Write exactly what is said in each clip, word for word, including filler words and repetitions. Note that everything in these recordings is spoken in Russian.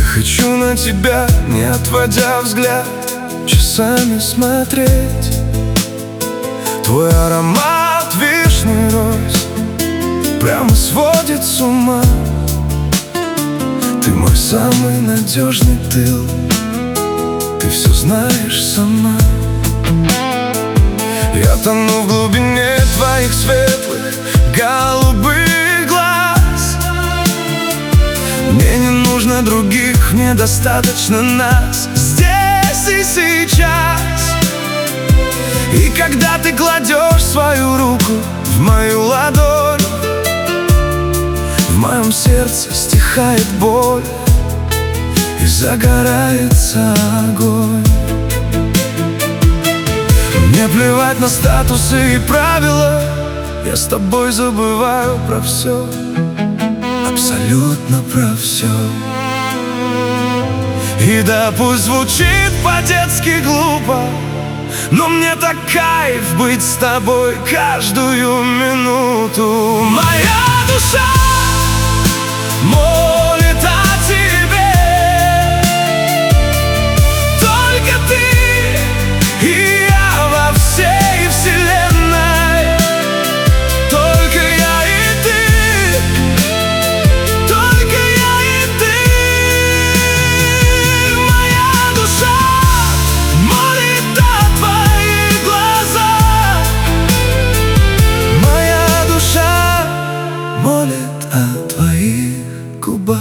Хочу на тебя, не отводя взгляд, часами смотреть. Твой аромат вишни роз прямо сводит с ума. Ты мой самый надежный тыл, ты все знаешь сама. Я тону в глубине твоих светлых голубых глаз. Мне не нужно других, мне достаточно нас здесь и сейчас. И когда ты кладешь свою руку в мою ладонь, в моем сердце стихает боль и загорается огонь. Мне плевать на статусы и правила, я с тобой забываю про все, абсолютно про все. И да, пусть звучит по-детски глупо, но мне так кайф быть с тобой каждую минуту. Моя душа молит о тебе, только ты и я во всей вселенной. Только я и ты, только я и ты. Моя душа молит о твоих глазах. Моя душа молит о твоих губах.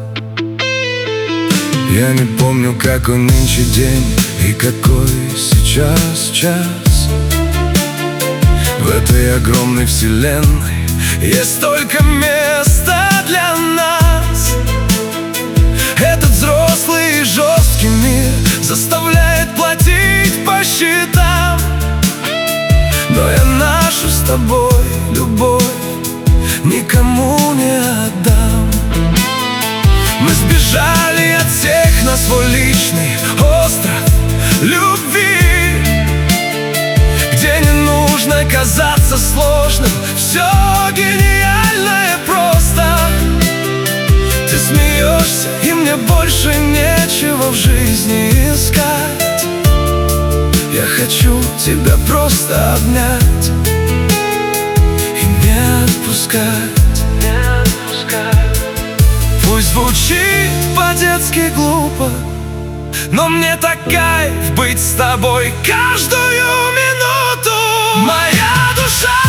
Я не помню, какой нынче день и какой сейчас час. В этой огромной вселенной есть только место для нас. Этот взрослый и жесткий мир заставляет платить по счетам, но я нашу с тобой любовь никому не отдам. Мы сбежали от всех на свой личный остров любви, где не нужно казаться сложным, все гениальное просто. Ты смеешься, и мне больше нечего в жизни искать. Я хочу тебя просто обнять и не отпускать. Пусть звучит по-детски глупо, но мне так кайф быть с тобой каждую минуту. Моя душа